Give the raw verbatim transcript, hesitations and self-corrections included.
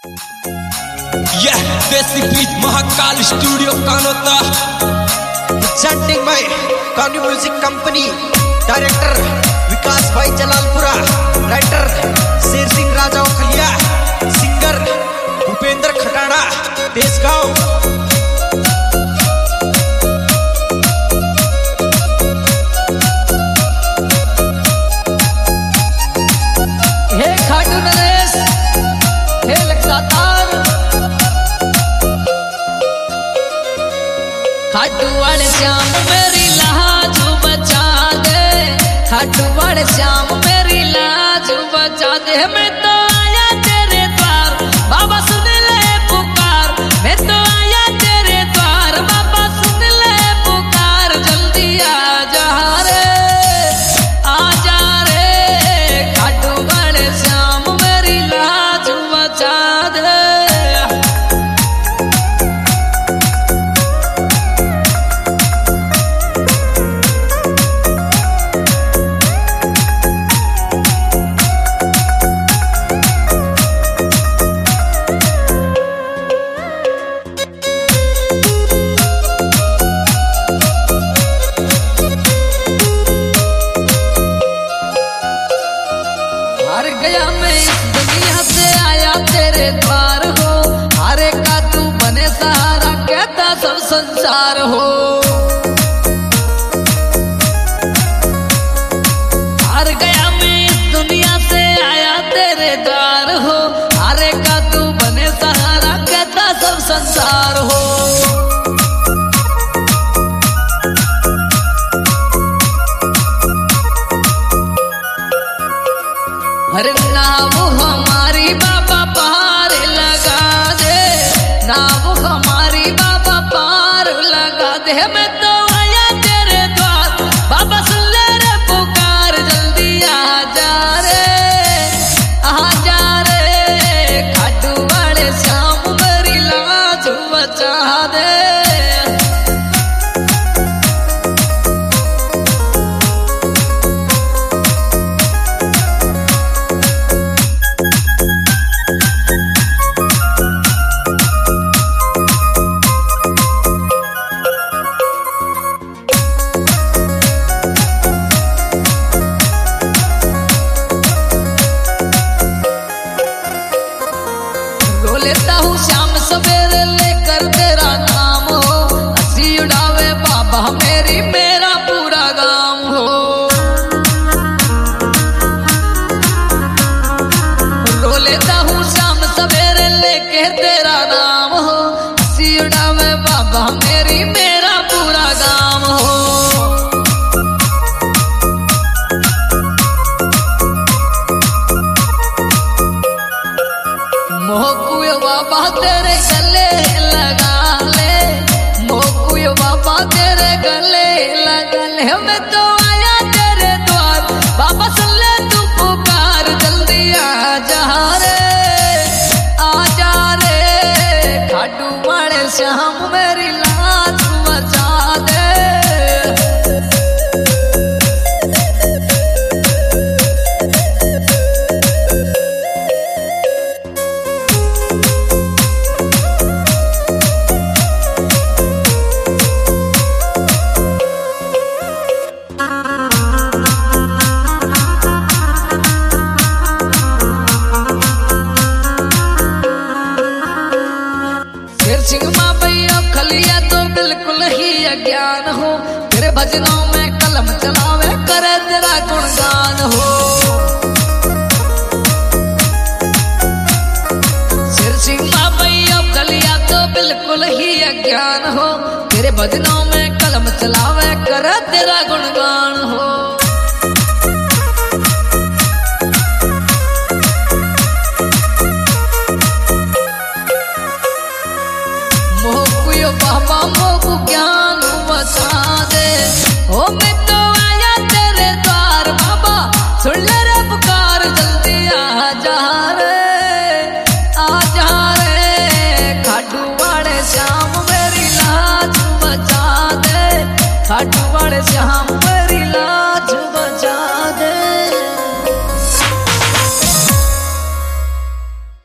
यह desi beat Mahakal studio Kanota presenting by Kanu music company, director Vikas भाई Jalalpura, writer Sher Singh Raja Okhaliya, singer Bhupendra Khatada Deshgaon. हे खाटू नरेश, हे लखदातार, खाटू वाले श्याम मेरी लाज बचा दे, खाटू वाले श्याम मेरी लाज बचा दे। मैं तो आया तेरे द्वार बाबा सुन ले पुकार, मैं तो आया तेरे द्वार बाबा सुन ले पुकार। जल्दी आ जा रे, आ जा रे, खाटू वाले श्याम मेरी लाज बचा दे। हार गया मैं इस दुनिया से आया तेरे द्वार हो, हारे का तू बने सहारा कहता सब संसार हो। हार गया मैं इस दुनिया से आया तेरे द्वार हो, हारे का तू बने सहारा कहता सब संसार हो। अरे नाव हमारी बाबा पार लगा दे, नाव हमारी बाबा पार लगा दे। मैं तो आया तेरे द्वार बाबा सुन ले रे पुकार। जल्दी आ जा रे, आ जा रे, खाटू वाले श्याम मेरी लाज बचा दे। लेता हूँ शाम सवेरे लेकर तेरा नाम हो, हंसी उड़ावे बाबा मेरी मेरा पूरा गांव हो। रो लेता हूँ शाम सवेरे लेके तेरा नाम हो, हंसी उड़ावे बाबा मेरी मेरा पूरा गांव हो। मोकुयो बाबा तेरे गले लगा ले, मोकुयो बाबा तेरे गले लगा ले। मैं तो आया तेरे द्वार बाबा सुन ले तू पुकार। जल्दी आ जा रे, आ जा रे, खाटू वाले श्याम मेरी लाज बचा दे। सिंह माँ भैया खलिया तो बिल्कुल ही अज्ञान हो, तेरे भजनों में कलम चलावे करे तेरा गुणगान हो। सिर सिंह माँ भैया खलिया तो बिल्कुल ही अज्ञान हो, तेरे भजनों में कलम चलावे करे तेरा गुणगान हो। मोकुयो बाबा मोकु ज्ञान बता दे, ओ मैं तो आया तेरे द्वार बाबा सुन ले रे पुकार। जल्दी आ जा रे, आ जा रे, खाटू वाले श्याम मेरी लाज बचा दे, खाटू वाले श्याम